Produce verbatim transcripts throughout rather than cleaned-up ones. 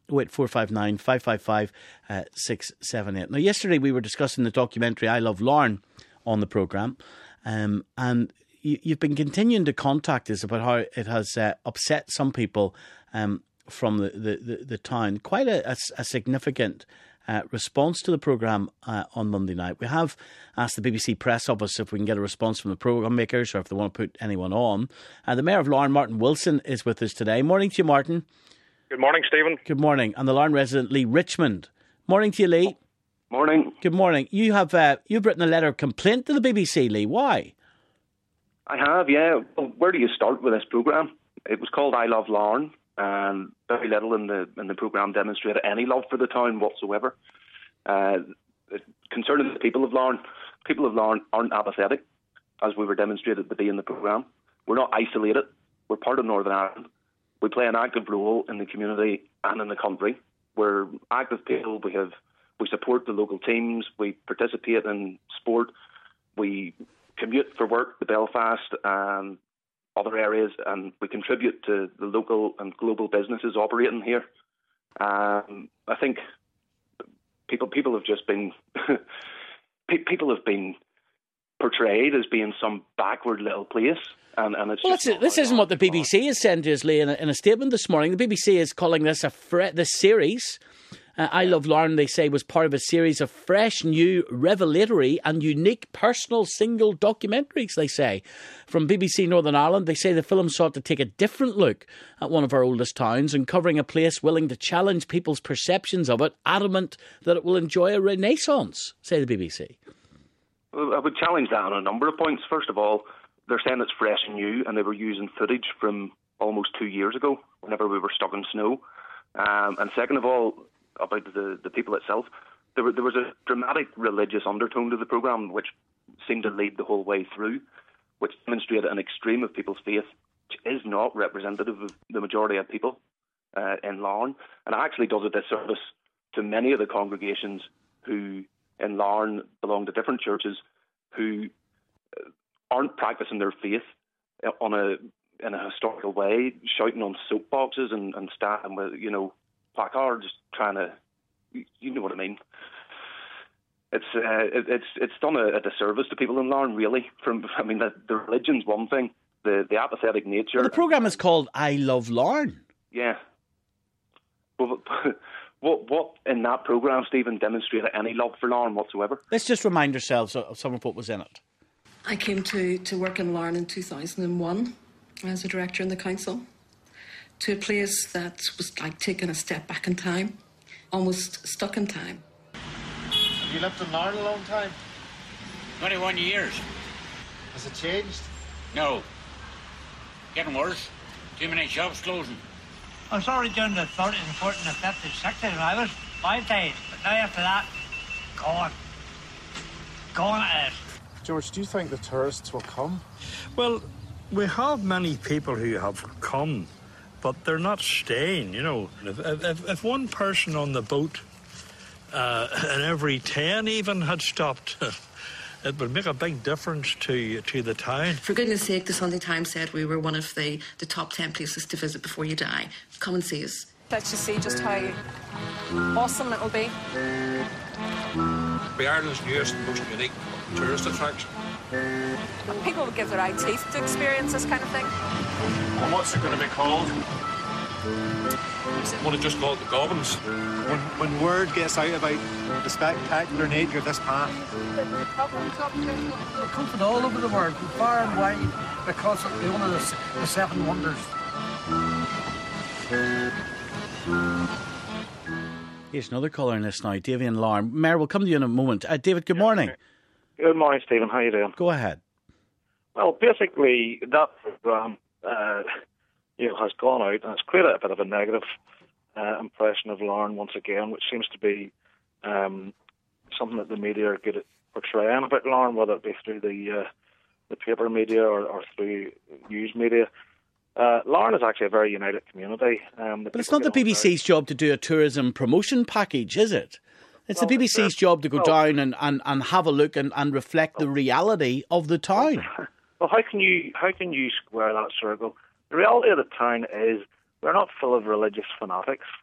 oh eight four five nine, five five five, six seven eight. Now, yesterday we were discussing the documentary I Love Larne on the programme, um, and you, you've been continuing to contact us about how it has uh, upset some people um, from the, the, the, the town. Quite a, a, a significant uh, response to the programme uh, on Monday night. We have asked the B B C Press Office if we can get a response from the programme makers or if they want to put anyone on. Uh, the Mayor of Larne, Martin Wilson, is with us today. Morning to you, Martin. Good morning, Stephen. Good morning. And the Larne resident, Lee Richmond. Morning to you, Lee. Morning. Good morning. You have uh, you've written a letter of complaint to the B B C, Lee. Why? I have, yeah. Well, where do you start with this programme? It was called I Love Larne, and very little in the in the programme demonstrated any love for the town whatsoever. Uh, concerning the people of Larne, people of Larne aren't apathetic, as we were demonstrated to be in the programme. We're not isolated. We're part of Northern Ireland. We play an active role in the community and in the country. We're active people. We have we support the local teams. We participate in sport. We commute for work to Belfast and other areas, and we contribute to the local and global businesses operating here. Um, I think people people have just been people have been portrayed as being some backward little place. And, and it's well, just that's, this isn't what the B B C is saying to us, Lee, in a, in a statement this morning. The B B C is calling this a fre- this series, uh, I Love Larne, they say, was part of a series of fresh, new, revelatory and unique personal single documentaries, they say. From B B C Northern Ireland, they say the film sought to take a different look at one of our oldest towns and covering a place willing to challenge people's perceptions of it, adamant that it will enjoy a renaissance, say the B B C. Well, I would challenge that on a number of points. First of all, they're saying it's fresh and new, and they were using footage from almost two years ago, whenever we were stuck in snow. Um, and second of all, about the, the people itself, there, were, there was a dramatic religious undertone to the programme, which seemed to lead the whole way through, which demonstrated an extreme of people's faith, which is not representative of the majority of people uh, in Larne, and it actually does a disservice to many of the congregations who in Larne belong to different churches who uh, aren't practicing their faith on a in a historical way, shouting on soapboxes and, and standing with, you know, placards, trying to, you know what I mean. It's uh, it, it's it's done a, a disservice to people in Larne, really. From I mean, the, the religion's one thing, the the apathetic nature. Well, the programme is called I Love Larne. Yeah. Well, what what in that programme, Stephen, demonstrated any love for Larne whatsoever? Let's just remind ourselves of some of what was in it. I came to, to work in Larne in two thousand one as a director in the council, to a place that was like taking a step back in time, almost stuck in time. Have you lived in Larne a long time? twenty-one years. Has it changed? No. Getting worse. Too many shops closing. I was already doing the thirty and forty and the fifty and sixty and I was five days, but now after that, gone. Gone it is. George, do you think the tourists will come? Well, we have many people who have come, but they're not staying, you know. If, if, if one person on the boat uh, and every ten even had stopped, it would make a big difference to to the town. For goodness sake, the Sunday Times said we were one of the, the top ten places to visit before you die. Come and see us. Let's just see just how awesome it will be. Be Ireland's newest and most unique tourist attraction. And people will give their eye teeth to experience this kind of thing. And what's it going to be called? I want to just call it the Goblins. When, when word gets out about the spectacular nature of this path. We're come from all over the world, from far and wide, because it's one of the, the seven wonders. Here's another caller in this now, David and Larne. Mayor, we'll come to you in a moment. Uh, David, good morning. Good morning, Stephen. How are you doing? Go ahead. Well, basically, that programme uh, you know, has gone out and it's created a bit of a negative uh, impression of Larne once again, which seems to be um, something that the media are good at portraying about Larne, whether it be through the uh, the paper media or, or through news media. Uh, Larne is actually a very united community. Um, but it's not the B B C's job to do a tourism promotion package, is it? It's well, the B B C's job to go well, down and, and, and have a look and, and reflect the reality of the town. Well, how can you how can you square that circle? The reality of the town is we're not full of religious fanatics.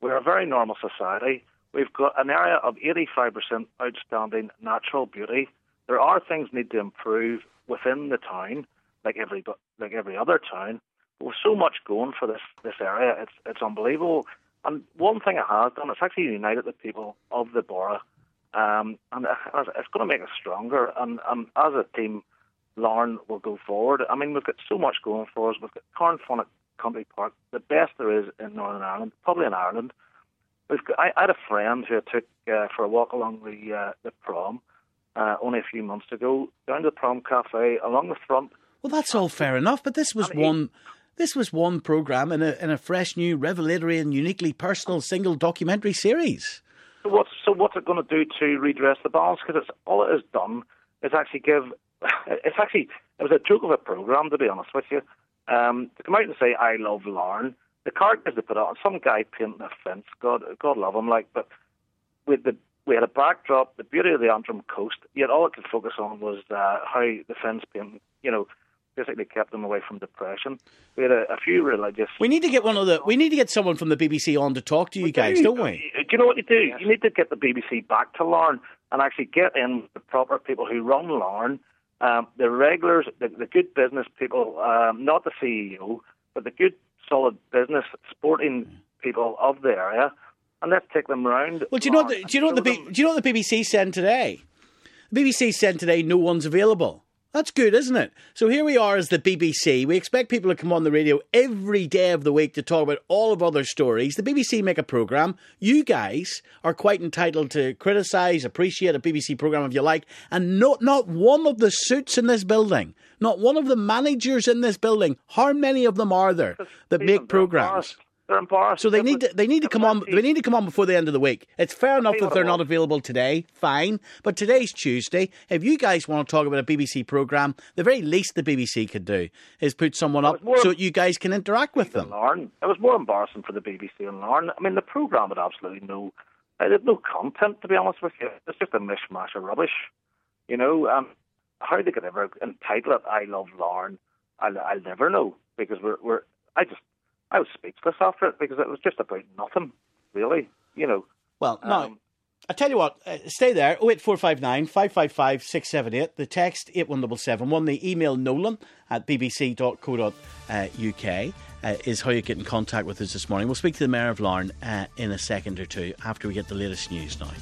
we're a very normal society. We've got an area of eighty-five percent outstanding natural beauty. There are things need to improve within the town, like every like every other town. But with so much going for this, this area, it's it's unbelievable. And one thing it has done, it's actually united the people of the borough, um, and it's going to make us stronger. And, and as a team, Larne will go forward. I mean, we've got so much going for us. We've got Carnfunnock Country Park, the best there is in Northern Ireland, probably in Ireland. We've got, I, I had a friend who I took uh, for a walk along the uh, the prom uh, only a few months ago, down to the prom cafe, along the front. Well, that's all fair enough, but this was And he- one... This was one programme in a in a fresh, new, revelatory and uniquely personal single documentary series. So what's so what's it going to do to redress the balance? Because it's all it has done is actually give. It's actually it was a joke of a programme, to be honest with you. Um, to come out and say I love Larne, the characters they put on, some guy painting a fence. God, God love him. Like, but with the we had a backdrop, the beauty of the Antrim coast. Yet all it could focus on was uh, how the fence painting, you know, basically kept them away from depression. We had a, a few religious... We need to get one of the. We need to get someone from the B B C on to talk to you we guys, do. don't we? Do you know what you do? Yes. You need to get the B B C back to Larne and actually get in the proper people who run Larne, um, the regulars, the, the good business people, um, not the C E O, but the good, solid business, sporting people of the area, and let's take them round. Well, do you know? The, do you know what the B, Do you know what the B B C said today? The B B C said today no one's available. That's good, isn't it? So here we are as the B B C. We expect people to come on the radio every day of the week to talk about all of other stories. The B B C make a programme. You guys are quite entitled to criticise, appreciate a B B C programme if you like. And not, not one of the suits in this building, not one of the managers in this building, how many of them are there that make programmes? They're embarrassed. So they need to they need to come on they need to come on before the end of the week. It's fair enough that they're not available today, fine. But today's Tuesday. If you guys want to talk about a B B C programme, the very least the B B C could do is put someone up so that you guys can interact with them. Larne. It was more embarrassing for the B B C and Larne. I mean, the programme had absolutely no, it had no content, to be honest with you. It's just a mishmash of rubbish. You know, um, how they could ever entitle it "I Love Larne," I'll, I'll never know, because we're we're I just. I was speechless after it because it was just about nothing, really, you know. Well, no, um, I tell you what, uh, stay there, oh eight four five nine, five five five, six seven eight, the text eight one seven seven one, the email nolan at b b c dot co dot u k uh, is how you get in contact with us this morning. We'll speak to the Mayor of Larne uh, in a second or two after we get the latest news now.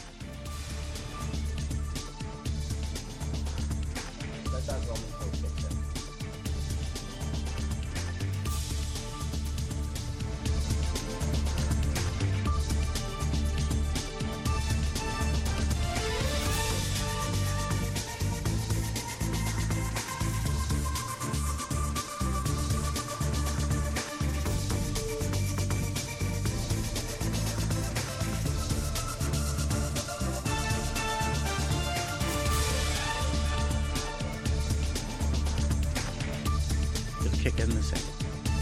Kick in the second.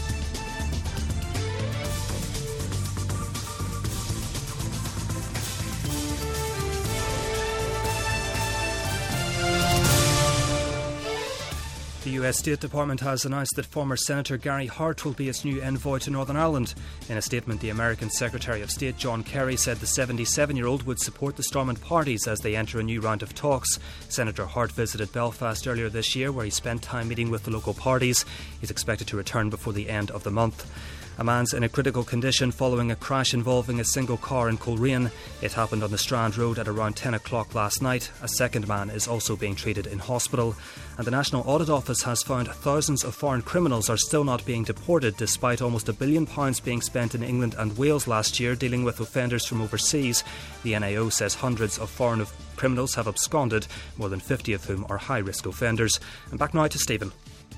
The U S State Department has announced that former Senator Gary Hart will be its new envoy to Northern Ireland. In a statement, the American Secretary of State John Kerry said the seventy-seven-year-old would support the Stormont parties as they enter a new round of talks. Senator Hart visited Belfast earlier this year, where he spent time meeting with the local parties. He's expected to return before the end of the month. A man's in a critical condition following a crash involving a single car in Coleraine. It happened on the Strand Road at around ten o'clock last night. A second man is also being treated in hospital. And the National Audit Office has found thousands of foreign criminals are still not being deported, despite almost a billion pounds being spent in England and Wales last year dealing with offenders from overseas. The N A O says hundreds of foreign criminals have absconded, more than fifty of whom are high-risk offenders. And back now to Stephen.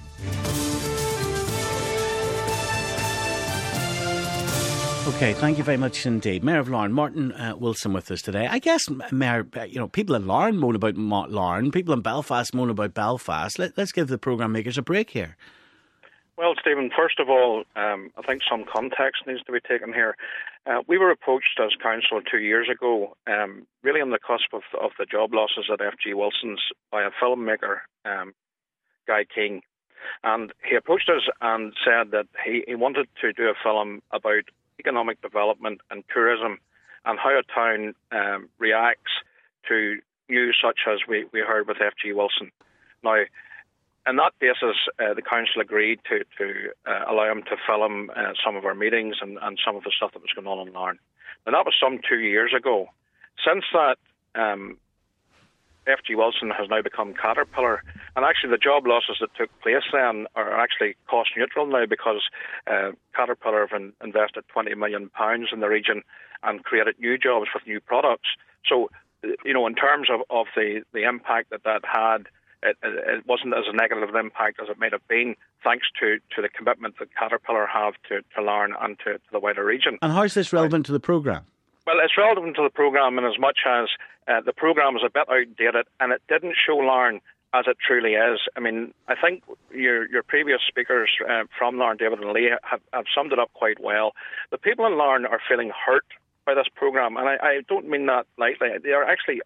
Okay, thank you very much indeed. Mayor of Larne, Martin uh, Wilson, with us today. I guess, Mayor, you know, people in Larne moan about Larne, people in Belfast moan about Belfast. Let, let's give the programme makers a break here. Well, Stephen, first of all, um, I think some context needs to be taken here. Uh, we were approached as council two years ago, um, really on the cusp of, of the job losses at F G Wilson's, by a filmmaker, um, Guy King. And he approached us and said that he, he wanted to do a film about economic development and tourism, and how a town um, reacts to news such as we, we heard with F G Wilson. Now, on that basis, uh, the council agreed to, to uh, allow him to film uh, some of our meetings and, and some of the stuff that was going on in Larne. Now, that was some two years ago. Since that, um, F G Wilson has now become Caterpillar, and actually the job losses that took place then are actually cost neutral now, because uh, Caterpillar have in, invested twenty million pounds in the region and created new jobs with new products. So, you know, in terms of, of the, the impact that that had, it, it wasn't as a negative impact as it might have been, thanks to, to the commitment that Caterpillar have to, to Larne and to, to the wider region. And how is this relevant to the programme? Well, it's relevant to the programme in as much as uh, the programme is a bit outdated and it didn't show Larne as it truly is. I mean, I think your your previous speakers uh, from Larne, David and Lee, have, have summed it up quite well. The people in Larne are feeling hurt by this programme, and I, I don't mean that lightly. They are actually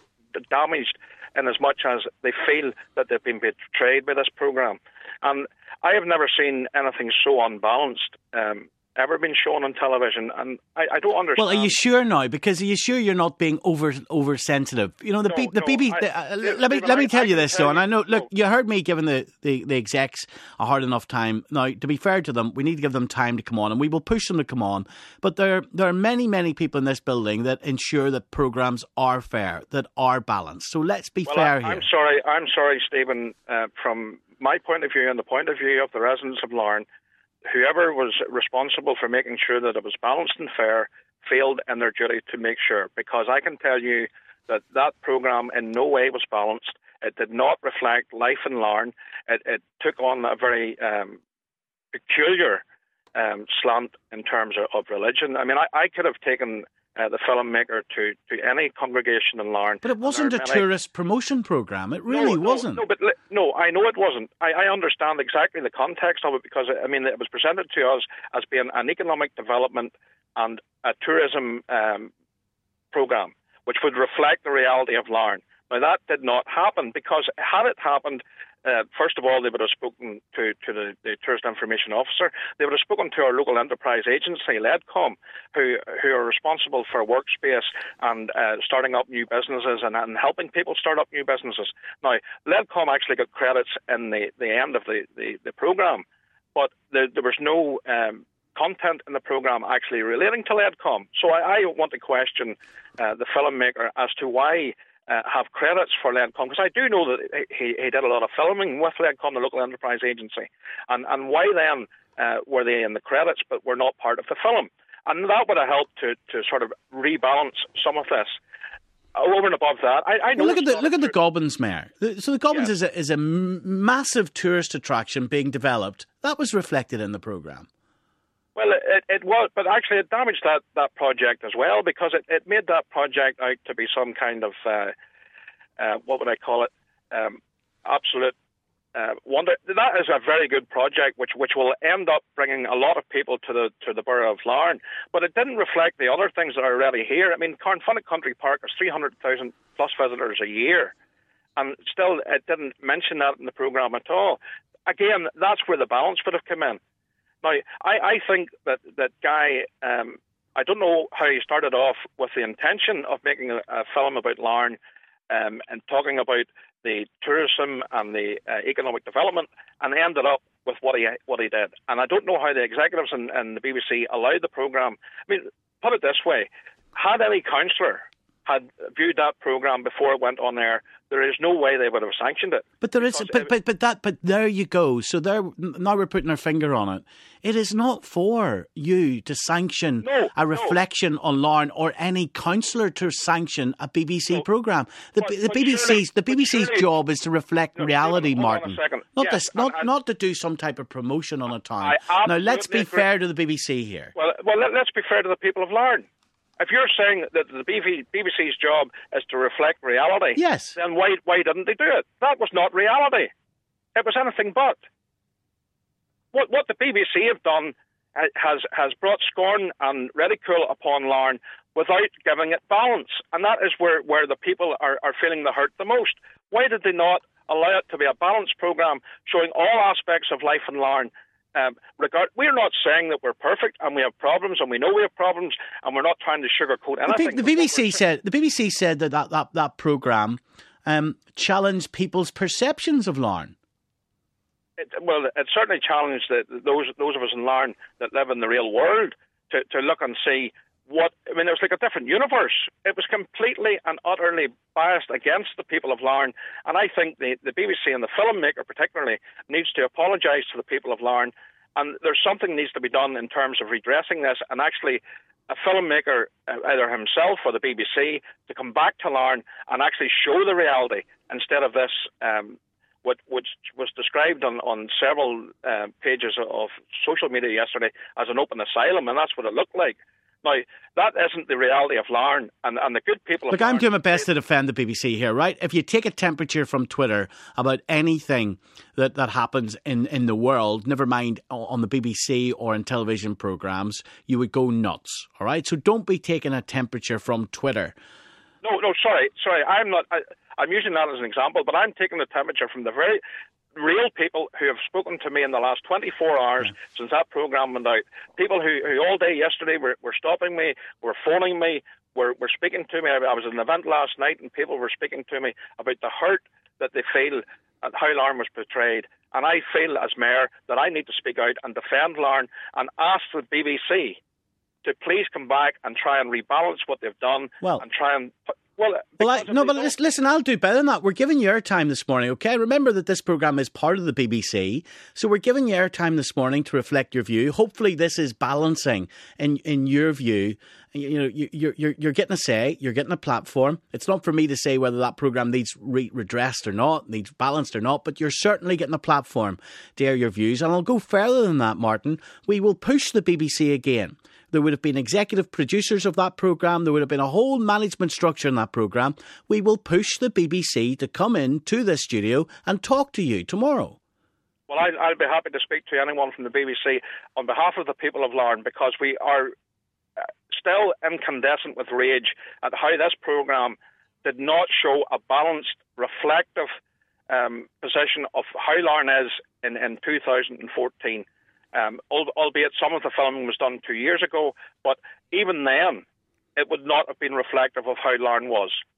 damaged in as much as they feel that they've been betrayed by this programme. And I have never seen anything so unbalanced um, ever been shown on television, and I, I don't understand. Well, are you sure now? Because are you sure you're not being over oversensitive? You know, the no, B, the no, B B. I, the, uh, yeah, let me Stephen, let me I, tell I you this, though, and I know. Look, no. you heard me giving the, the, the execs a hard enough time. Now, to be fair to them, we need to give them time to come on, and we will push them to come on. But there there are many many people in this building that ensure that programmes are fair, that are balanced. So let's be well, fair I, here. I'm sorry, I'm sorry, Stephen. Uh, from my point of view and the point of view of the residents of Larne, whoever was responsible for making sure that it was balanced and fair failed in their duty to make sure, because I can tell you that that programme in no way was balanced. It did not reflect life in Larne. It, it took on a very um, peculiar um, slant in terms of, of religion. I mean, I, I could have taken uh, the filmmaker to, to any congregation in Larne. But it wasn't a many... tourist promotion programme. It really no, no, wasn't. No, but li- no, I know it wasn't. I, I understand exactly the context of it, because, I mean, it was presented to us as being an economic development and a tourism um, programme, which would reflect the reality of Larne. Now, that did not happen, because had it happened, uh, first of all, they would have spoken to, to the, the Tourist Information Officer. They would have spoken to our local enterprise agency, LEDCOM, who who are responsible for workspace and uh, starting up new businesses and, and helping people start up new businesses. Now, LEDCOM actually got credits in the, the end of the, the, the programme, but there, there was no um, content in the programme actually relating to LEDCOM. So I, I want to question uh, the filmmaker as to why Uh, have credits for LEDCOM, because I do know that he, he did a lot of filming with LEDCOM, the local enterprise agency, and, and why then uh, were they in the credits but were not part of the film? And that would have helped to, to sort of rebalance some of this. Over and above that, I, I know. Well, look at the look at the tr- Gobbins Mare. So the Gobbins yeah. is a is a massive tourist attraction being developed. That was reflected in the programme. Well, it, it was, but actually it damaged that, that project as well, because it, it made that project out to be some kind of, uh, uh, what would I call it, um, absolute uh, wonder. That is a very good project, which which will end up bringing a lot of people to the to the borough of Larne, but it didn't reflect the other things that are already here. I mean, Carnfunnick Country Park has three hundred thousand plus visitors a year, and still it didn't mention that in the programme at all. Again, that's where the balance would have come in. Now, I, I think that, that Guy, um, I don't know how he started off with the intention of making a, a film about Larne um, and talking about the tourism and the uh, economic development, and ended up with what he what he did. And I don't know how the executives and, and the B B C allowed the programme. I mean, put it this way, had any councillor had viewed that programme before it went on air, there is no way they would have sanctioned it. But there is, but, but but that, but there you go. So there, now we're putting our finger on it. It is not for you to sanction no, a reflection no. on Larne, or any councillor to sanction a B B C no. programme. The, but, the but B B C's surely, the B B C's surely, job is to reflect no, reality, hold Martin. On a second. Not yes, this, not and, not to do some type of promotion on a town. I Now let's be agree. fair to the B B C here. Well, well, let, let's be fair to the people of Larne. If you're saying that the B B C's job is to reflect reality, yes, then why why didn't they do it? That was not reality. It was anything but. What what the B B C have done has has brought scorn and ridicule upon Larne without giving it balance, and that is where, where the people are, are feeling the hurt the most. Why did they not allow it to be a balanced programme showing all aspects of life in Larne, Um, regard, we're not saying that we're perfect and we have problems, and we know we have problems, and we're not trying to sugarcoat anything. The, B- the B B C said the B B C said that that that, that programme um, challenged people's perceptions of Larne. It, well, it certainly challenged the, those those of us in Larne that live in the real world to, to look and see what. I mean, it was like a different universe. It was completely and utterly biased against the people of Larne, and I think the, the B B C and the filmmaker particularly needs to apologise to the people of Larne, and there's something needs to be done in terms of redressing this, and actually a filmmaker, uh, either himself or the B B C, to come back to Larne and actually show the reality instead of this, um, what which was described on, on several uh, pages of social media yesterday as an open asylum, and that's what it looked like. Now, that isn't the reality of Larne, and, and the good people of Look, Larne... I'm doing my best to defend the B B C here, right? If you take a temperature from Twitter about anything that, that happens in, in the world, never mind on the B B C or in television programmes, you would go nuts, all right? So don't be taking a temperature from Twitter. No, no, sorry, sorry, I'm not... I, I'm using that as an example, but I'm taking the temperature from the very real people who have spoken to me in the last twenty-four hours yeah. since that programme went out. People who, who all day yesterday were, were stopping me, were phoning me, were, were speaking to me. I, I was at an event last night and people were speaking to me about the hurt that they feel at how Larne was portrayed. And I feel as mayor that I need to speak out and defend Larne and ask the B B C to please come back and try and rebalance what they've done well, and try and... Well, well I, no, but listen, listen, I'll do better than that. We're giving you airtime this morning, okay? Remember that this programme is part of the B B C, so we're giving you airtime this morning to reflect your view. Hopefully this is balancing in, in your view. You know, you, you're, you're, you're getting a say, you're getting a platform. It's not for me to say whether that programme needs re- redressed or not, needs balanced or not, but you're certainly getting a platform to air your views. And I'll go further than that, Martin. We will push the B B C again. There would have been executive producers of that programme. There would have been a whole management structure in that programme. We will push the B B C to come in to this studio and talk to you tomorrow. Well, I'd, I'd be happy to speak to anyone from the B B C on behalf of the people of Larne, because we are still incandescent with rage at how this programme did not show a balanced, reflective um, position of how Larne is in, in two thousand fourteen. Um, albeit some of the filming was done two years ago, but even then, it would not have been reflective of how Larne was.